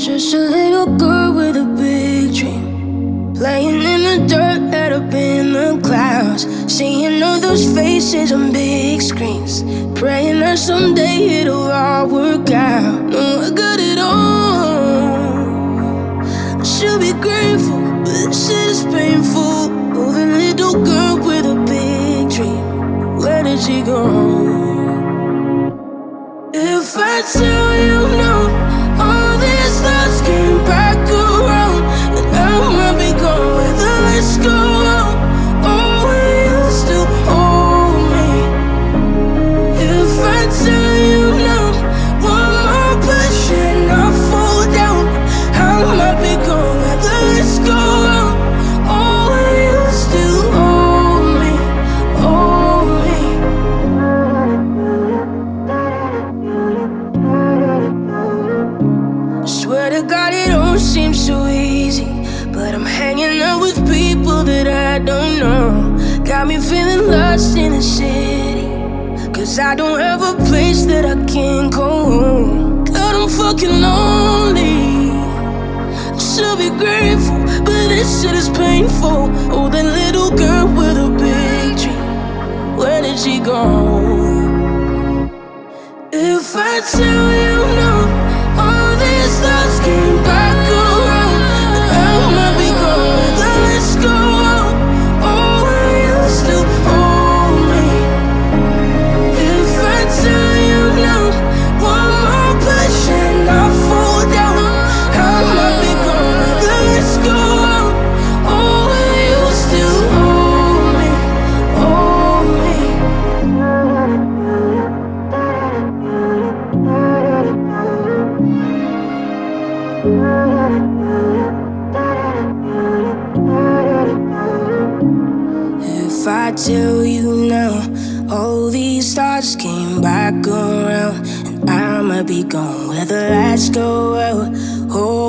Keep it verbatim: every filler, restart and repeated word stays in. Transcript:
Just a little girl with a big dream, playing in the dirt, head up in the clouds, seeing all those faces on big screens, praying that someday it'll all work out. No, I got it all. I should be grateful, but this shit is painful. Oh, the little girl with a big dream, where did she go? If I tell you no, all these thoughts came back around, and I might be gone with the let's go out. Oh, will you still hold me? If I tell you no, one more push and I'll fall down. I might be gone with the let's go out. Oh, will you still hold me? Hold me? Swear to God it don't seem so easy, but I'm hanging out with people that I don't know. Got me feeling lost in the city, cause I don't have a place that I can go home. God, I'm fucking lonely. I should be grateful, but this shit is painful. Oh, that little girl with a big dream, where did she go? If I tell you no, all these thoughts came back around, and I might be gone with the let's go out. Oh, will you still hold me? If I tell you no, one more push and I'll fall down. I might be gone with the let's go out. Oh, will you still hold me? Hold me? If I tell you now, all these thoughts came back around, and I might be gone where the lights go out. Oh,